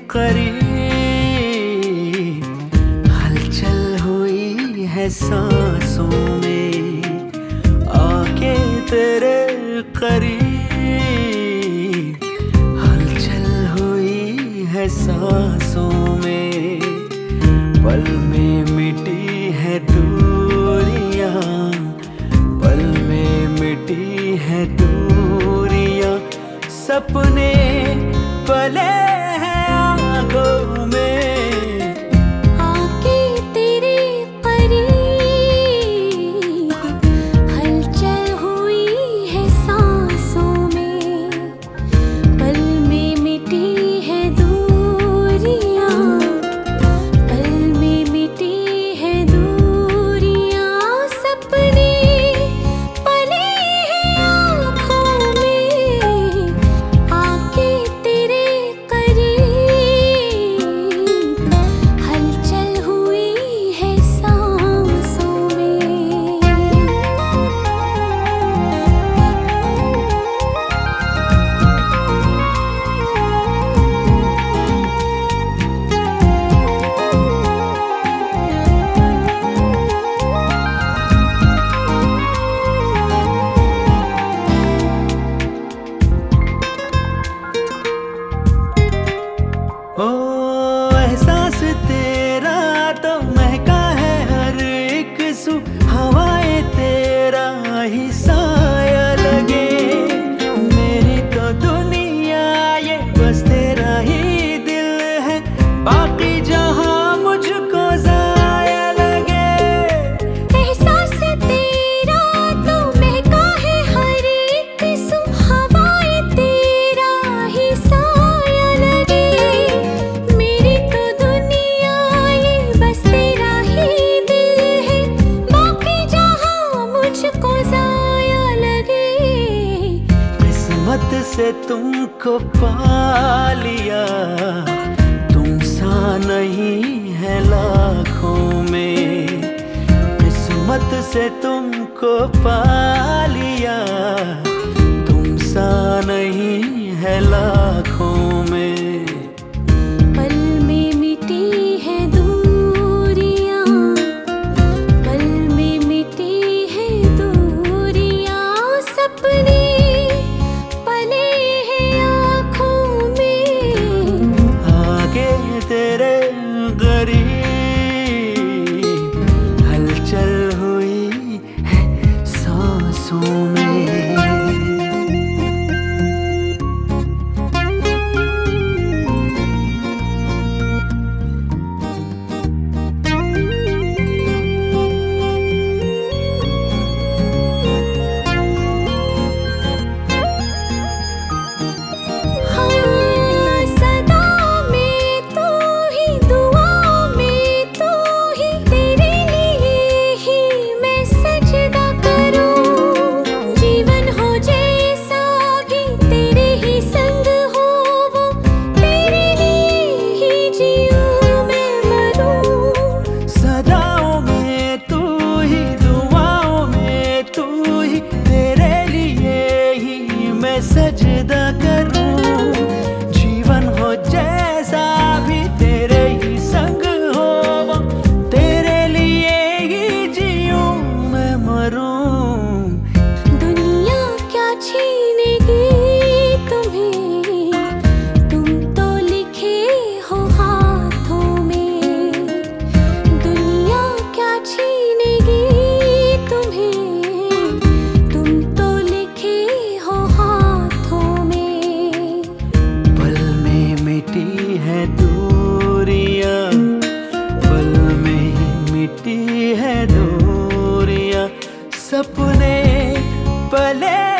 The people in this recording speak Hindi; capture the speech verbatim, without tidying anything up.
करीब, हलचल हुई है सांसों में आके तेरे करीब, हलचल हुई है सांसों में। पल में मिटी है दूरियां, पल में मिटी है दूरियां, सपने पले हैं आंखों में आके तेरे करीब, हलचल हुई है सांसों में। पल में मिटी है दूरियां, पल में मिटी है दूरियां, सपने पले हैं आँखों में आके तेरे करीब, हलचल हुई है सांसों में। ओ एहसास तेरा तो महका है हर एक सू, हवाएं तेरा ही साया लगे। मेरी तो दुनिया ये बस तेरा ही दिल है, बाकी जहां मुझको जाया लगे। एहसास तेरा तो महका है हर एक सू, हवाएं तेरा ही साया लगे। मेरी तो दुनिया ये बस तेरा ही दिल है, बाकी जहां मुझको जाया लगे। किस्मत से तुमको पा लिया, तुम सा नहीं है लाखों में। किस्मत से तुमको पा लिया, तुम सा नहीं है लाखों में। पल में मिटी है दूरियां, पल में मिटी है दूरियां, सपने पले हैं आँखों में आगे तेरे करीब, हलचल हुई है सांसों में। हाँ, सदा में तू ही, दुआ में तू ही, तेरे लिए ही मैं सजदा करूं। जीवन हो जैसा भी तेरे ही संग हो, वो तेरे लिए ही जीऊं मैं मरूं। सदाओं में तू ही, दुआओं में तू ही, तेरे लिए ही मैं सजदा करूं। जीवन हो जैसा भी तेरे ही संग हो, वो तेरे लिए ही जीऊं मैं मरूं। दुनिया क्या छीनेगी तुम्हें, तुम तो लिखे हो हाथों में। दुनिया क्या छीनेगी तुम्हें, तुम तो लिखे हो हाथों में। पल में मिटी है दूरियां, पल में मिटी है दूरियां, सपने पले